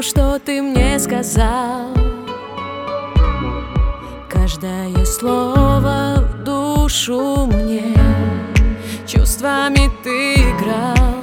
что ты мне сказал. Каждое слово в душу мне, чувствами ты играл.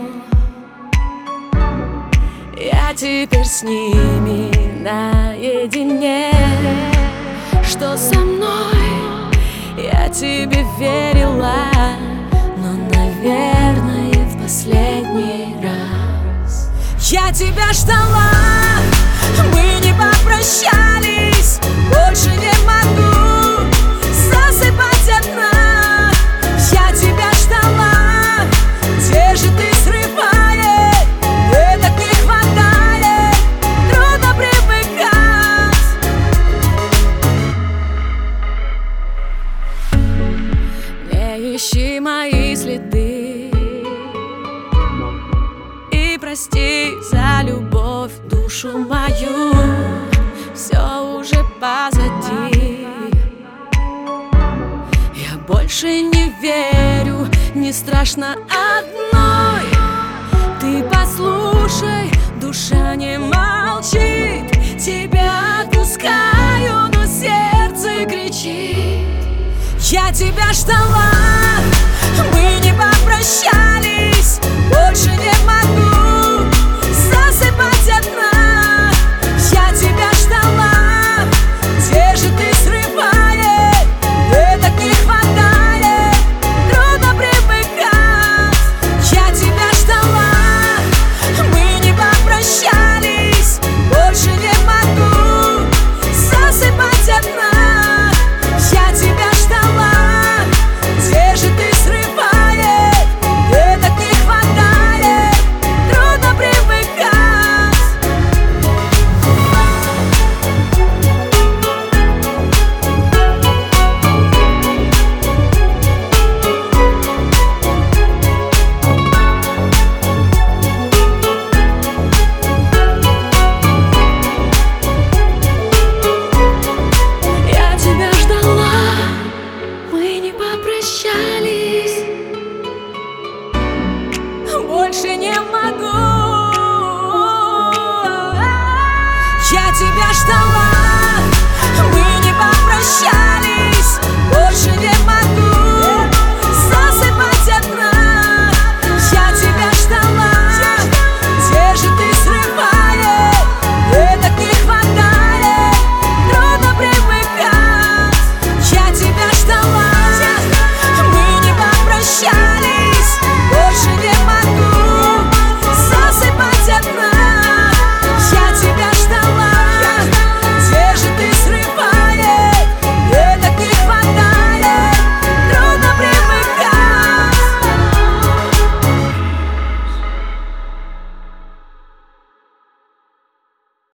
Я теперь с ними наедине. Что со мной? Я тебе верила, но, наверное, в последний раз. Я тебя ждала, мы не попрощались. Больше не могу засыпать одна. Я тебя ждала, где же ты, срывает? Мне так не хватает, трудно привыкать. Не ищи мои следы и прости за любовь душу мою. Все уже позади. Я больше не верю, не страшно одной. Ты послушай, душа не молчит. Тебя отпускаю, но сердце кричит. Я тебя ждала, мы не попрощались. Больше не могу